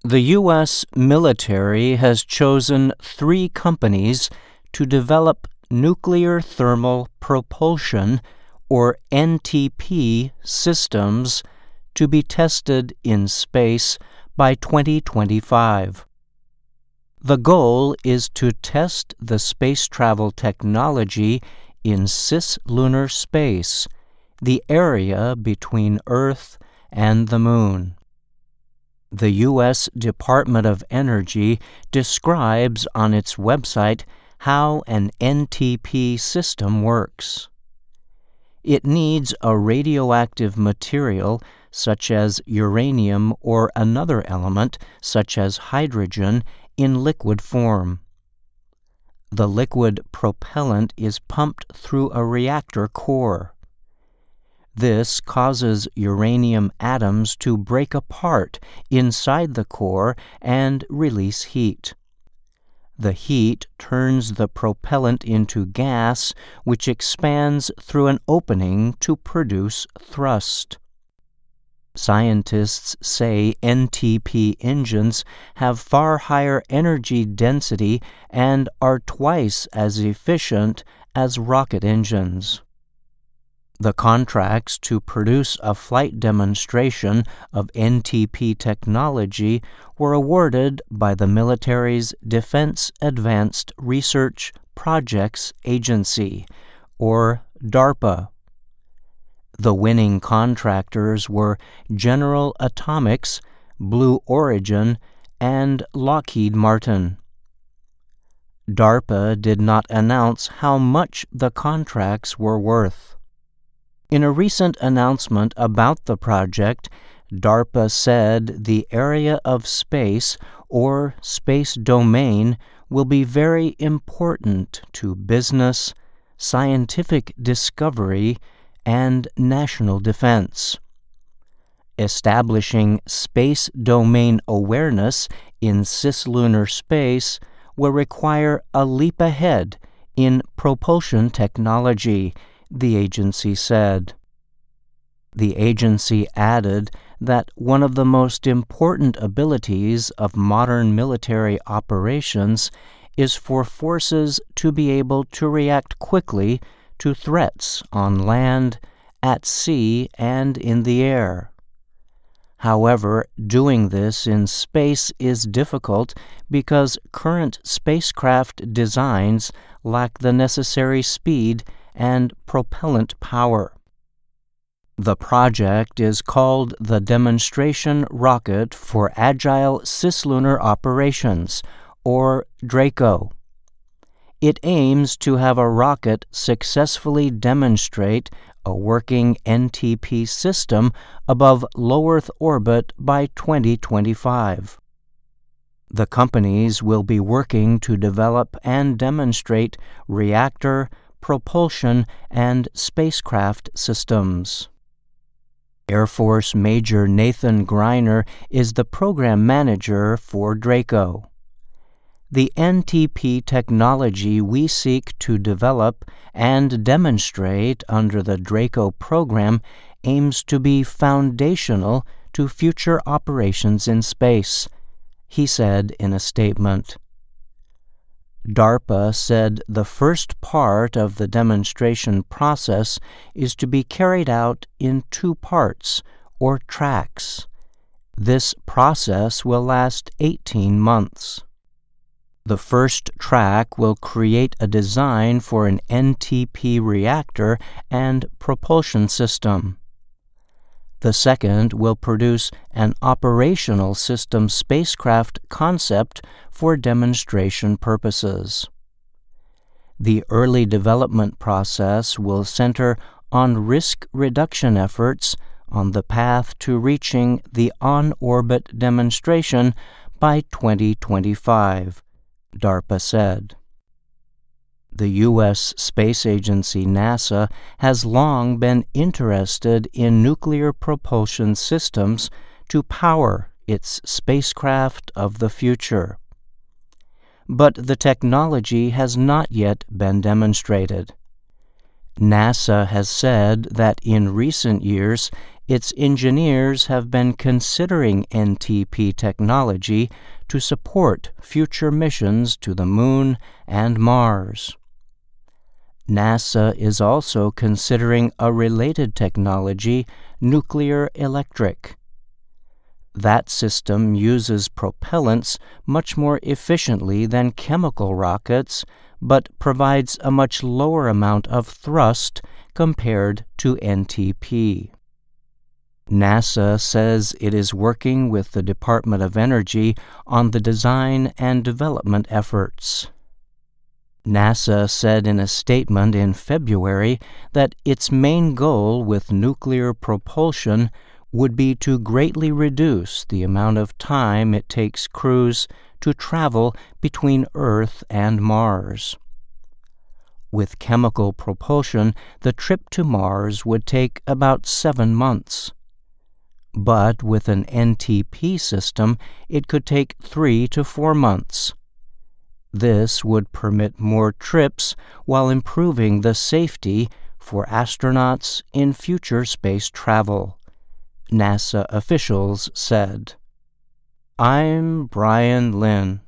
The U.S. military has chosen 3 companies to develop nuclear thermal propulsion, or NTP, systems to be tested in space by 2025. The goal is to test the space travel technology in cislunar space, the area between Earth and the Moon. The U.S. Department of Energy describes on its website how an NTP system works. It needs a radioactive material such as uranium or another element such as hydrogen in liquid form. The liquid propellant is pumped through a reactor core. This causes uranium atoms to break apart inside the core and release heat. The heat turns the propellant into gas, which expands through an opening to produce thrust. Scientists say NTP engines have far higher energy density and are twice as efficient as rocket engines. The contracts to produce a flight demonstration of NTP technology were awarded by the military's Defense Advanced Research Projects Agency, or DARPA. The winning contractors were General Atomics, Blue Origin, and Lockheed Martin. DARPA did not announce how much the contracts were worth. In a recent announcement about the project, DARPA said the area of space, or space domain, will be very important to business, scientific discovery, and national defense. Establishing space domain awareness in cislunar space will require a leap ahead in propulsion technology, the agency said. The agency added that one of the most important abilities of modern military operations is for forces to be able to react quickly to threats on land, at sea, and in the air. However, doing this in space is difficult because current spacecraft designs lack the necessary speed and propellant power. The project is called the Demonstration Rocket for Agile Cislunar Operations, or DRACO. It aims to have a rocket successfully demonstrate a working NTP system above low Earth orbit by 2025. The companies will be working to develop and demonstrate reactor, propulsion, and spacecraft systems. Air Force Major Nathan Greiner is the program manager for DRACO. The NTP technology we seek to develop and demonstrate under the DRACO program aims to be foundational to future operations in space, he said in a statement. DARPA said the first part of the demonstration process is to be carried out in 2 parts, or tracks. This process will last 18 months. The first track will create a design for an NTP reactor and propulsion system. The second will produce an operational system spacecraft concept for demonstration purposes. The early development process will center on risk reduction efforts on the path to reaching the on-orbit demonstration by 2025, DARPA said. The U.S. space agency NASA has long been interested in nuclear propulsion systems to power its spacecraft of the future. But the technology has not yet been demonstrated. NASA has said that in recent years its engineers have been considering NTP technology to support future missions to the Moon and Mars. NASA is also considering a related technology, nuclear electric. That system uses propellants much more efficiently than chemical rockets, but provides a much lower amount of thrust compared to NTP. NASA says it is working with the Department of Energy on the design and development efforts. NASA said in a statement in February that its main goal with nuclear propulsion would be to greatly reduce the amount of time it takes crews to travel between Earth and Mars. With chemical propulsion, the trip to Mars would take about 7 months. But with an NTP system, it could take 3 to 4 months. This would permit more trips while improving the safety for astronauts in future space travel, NASA officials said. I'm Brian Lynn.